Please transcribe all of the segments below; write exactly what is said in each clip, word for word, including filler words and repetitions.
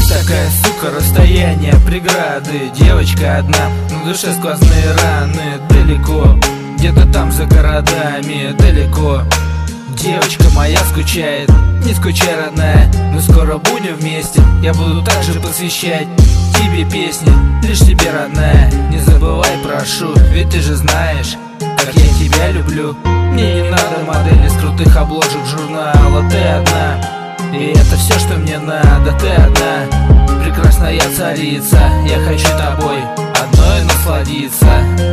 такая, сука, расстояние, преграды. Девочка одна, на душе сквозные раны. Далеко, где-то там за городами, далеко. Девочка моя скучает, не скучай, родная, мы скоро будем вместе. Я буду также посвящать тебе песни, лишь тебе, родная. Не забывай, прошу, ведь ты же знаешь, как я тебя люблю. Мне не надо модели с крутых обложек журнала. Ты одна, и это все, что мне надо. Ты одна, прекрасная царица. Я хочу тобой одной насладиться.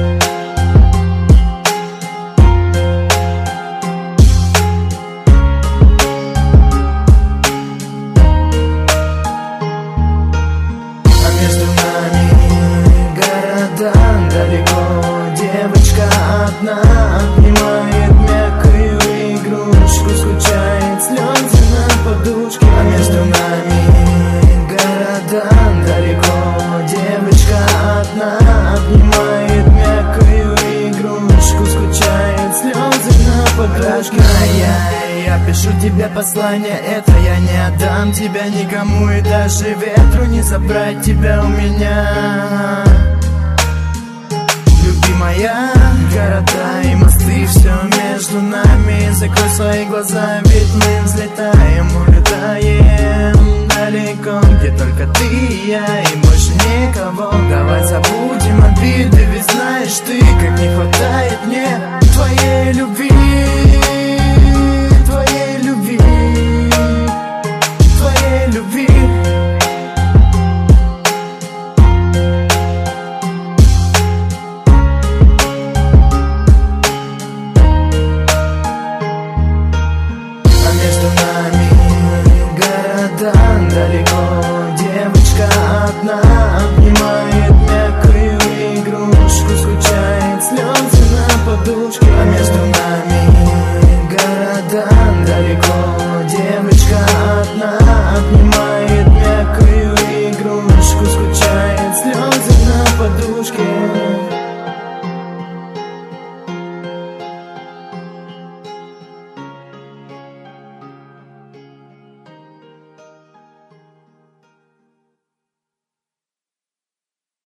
Девочка одна обнимает мягкую игрушку, скучает, слезы на подушке. А между нами города далеко. Девочка одна обнимает мягкую игрушку, скучает, слезы на подушке. Я, я пишу тебе послание, это я не отдам тебя никому, и даже ветру не забрать тебя у меня. Любимая, города и мосты, все между нами. Закрой свои глаза, ведь мы взлетаем, улетаем далеко, где только ты и я, и больше никого. Давай забудем обиды, ведь знаешь ты, как не хватает мне твоей любви. Твоей любви, твоей любви. Далеко, девочка одна обнимает мягкую игрушку, скучает, слезы на подушке. А между